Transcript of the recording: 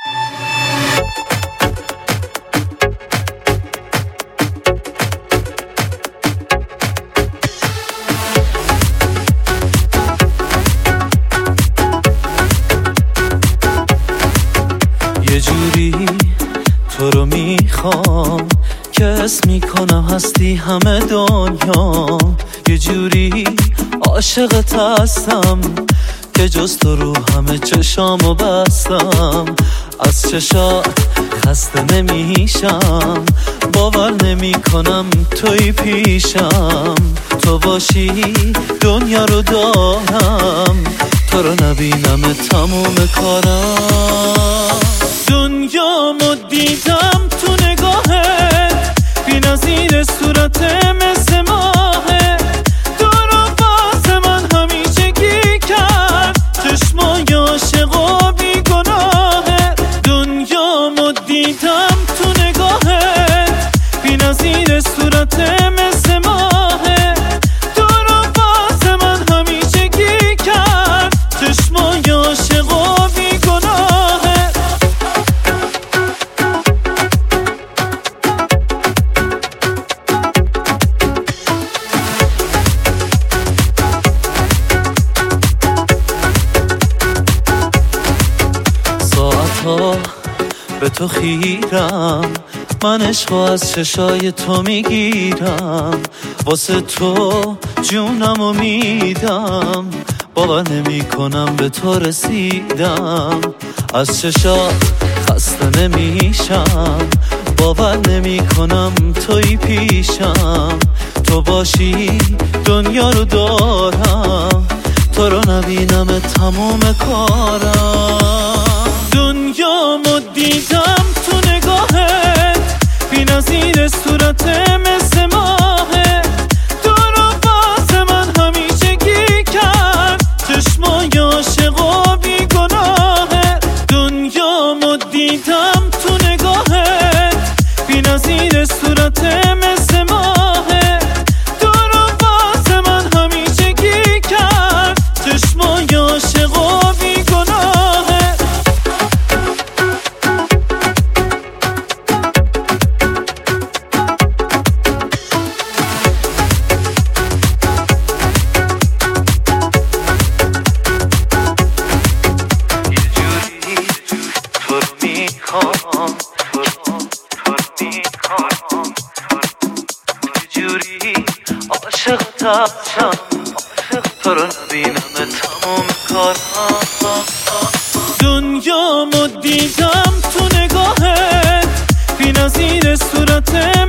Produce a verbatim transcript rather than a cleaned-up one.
یه جوری تو رو میخوام که اسم میکنم هستی همه دنیا. یه جوری عاشقت هستم که جز تو رو همه چشامو بستم. از چشا خسته نمیشم، باور نمی کنم توی پیشم. تو باشی دنیا رو دارم، تو رو نبینم تموم کارم. دنیامو دیدم تو نگاهت، بی نظیر صورت مثل ماهه. تو رو واسه من همیشگی کرد، چشمای عاشق و بی گناهه. دنیامو دیدم تو نگاهت، بی نظیر صورت مثل ماهه. تو رو واسه من همیشگی کرد، چشمای عاشق و بی گناهه. ساعتها به تو خیرم، من عشقو از چشای تو میگیرم. واسه تو جونمو میدم، باور نمی کنم به تو رسیدم. از چشا خسته نمیشم، باور نمی کنم توی پیشم. تو باشی دنیا رو دارم، تو رو نبینم تموم کارم. دنیامو دیدم تو نگاهت، بی نظیر صورت مثل ماهه. تو رو واسه من همیشگی کرد، چشمای عاشق و بی گناهه. دنیامو دیدم تو نگاهت، بی نظیر صورت مثل ماهه. تو رو واسه من همیشگی کرد، چشمای عاشق و بی گناهه. عاشقتم، تو رو نبینم تموم کارم. دنیامو دیدم تو نگاهت، بی نظیر صورت